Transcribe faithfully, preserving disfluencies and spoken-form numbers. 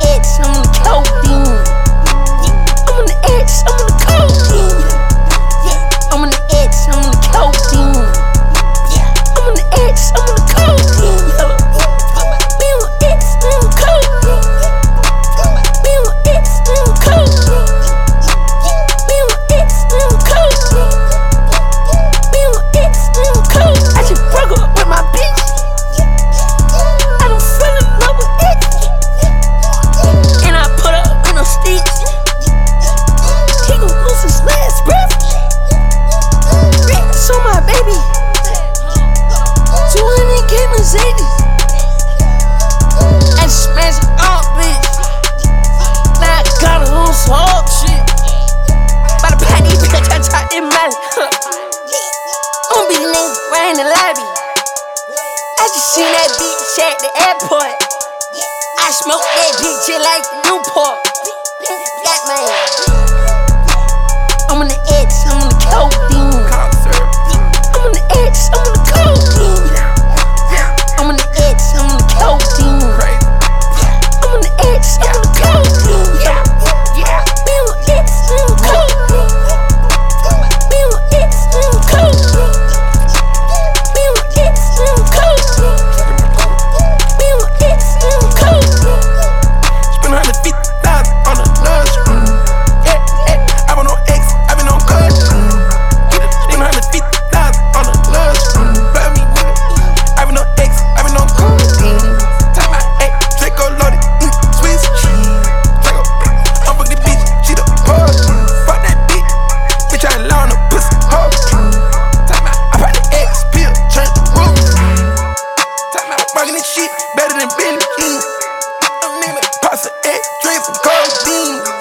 X, I'm on the codeine. I'm on the X, I'm on the codeine. I'm on the X, I'm on the codeine. I'm on the X, I'm on the codeine. Be on X, I'm on codeine. Be on X, I'm on codeine. Be on X, I'm on codeine. Be on X, I'm on codeine. I just broke up with my bitch. I don't fall in love with X. And I put her in a stitch. He gon' lose his last breath. So my baby, two hundred K Mercedes. I smash it up, bitch. Now I got her on some hard shit. By the party, bitch, I talk in my I'ma be the nigga right in the lobby. I just seen that bitch at the airport. I smoke that bitch just like Newport. Got man. I'm on the X, I'm on the codeine. I'm on the X, I'm on the codeine. I'm on the X, I'm on the codeine. I'm on the X, I'm on the codeine. Be on X, I'm on codeine. Be on X, I'm on codeine. Be on X, I'm on codeine. Be on X, I'm on codeine. Spend one hundred fifty thousand on a luxury. Yeah, yeah. I been on X, I been on codeine. Spend one hundred fifty thousand on a luxury. Love me, nigga. I been on X, I been on codeine. Take my X, Draco loaded, mm, Swiss cheese. Draco, I'm fuck this bitch, she the pug. Fuck that bitch, bitch I ain't loud no pussy hoe. Take my, I pop the X pill, turn the roof. Take my, fucking this shit better than Billy King. I'm nigga, pass the X, drink some codeine.